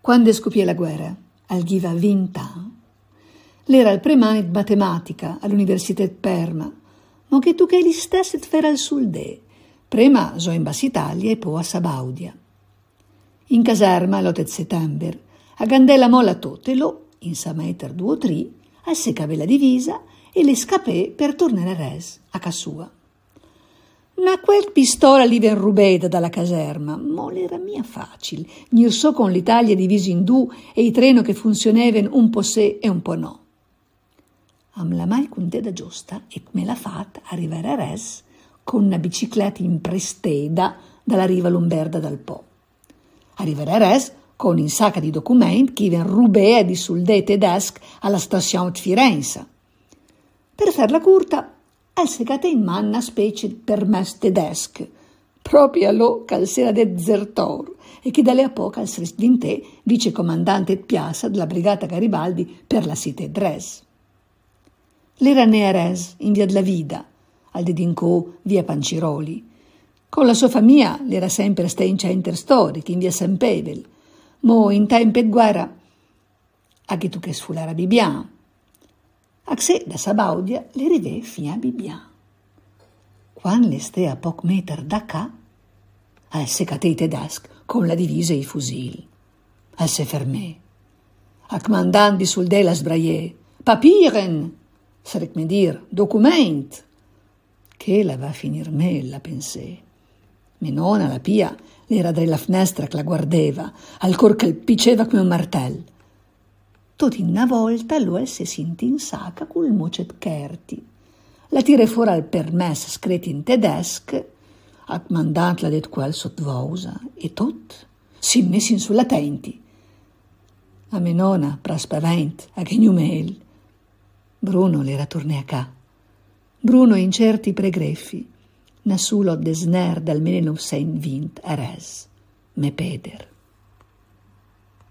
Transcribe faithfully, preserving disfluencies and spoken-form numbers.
Quando scoppiò la guerra, al Ghiva vent'anni, l'era il premane di matematica all'Università di Parma, ma che tu che gli stessi fare al Suldè, prima so in Bassa Italia e poi a Sabaudia. In caserma, l'otto settembre, a Gandella molla totelo, in sa meter due o tre, a secave la divisa e le scappè per tornare a res, a casa sua. Ma quel pistola li ven rubeda dalla caserma, ma l'era mia facile, nir so con l'Italia divisa in due e i treno che funzionavano un po' se e un po' no. Am la mai conteda giusta e me l'ha fatta arrivare a res con una bicicletta in presteda dalla riva lomberda dal Po. Arrivare a res con in sacca di documenti che ven rubea di soldati tedeschi alla stazione di Firenze. Per farla curta, al segate in mano una specie di permesso tedesco, proprio allò che era desertor e che dalle a poco al Srisvintè, vice comandante di piazza della brigata Garibaldi per la città di Res. L'era ne a Res, in via della Vida, al Dedincò, via Panciroli. Con la sua famiglia l'era sempre sta in centro storico, in via San Pevel, mo in tempo di guerra, a che tu che sfulara Bibian. A sé da Sabaudia le rive fino a Bibian. Quando le stea a poc meter da ca, al secate tedesco con la divisa e i fusili. Al se fermé. A comandante sul della sbraier. Papieren! Sarec me dir, document! Che la va a finir me, la pensé. Me nonna, la pia, l'era della finestra che la guardeva, al cor che piceva come un martello. Tot in una volta lui si sentì in sacca col mocet Kerti. La tira fuori al permesso scritto in tedesco, a comandante l'ha detto quel sottovosa, e tot si messi sulla tenti. A me nonna, pra spavent, a che gnumel. Bruno l'era torné a ca. Bruno in certi pregreffi, nassulo desner dal millenovecentoventi a Res, me peder.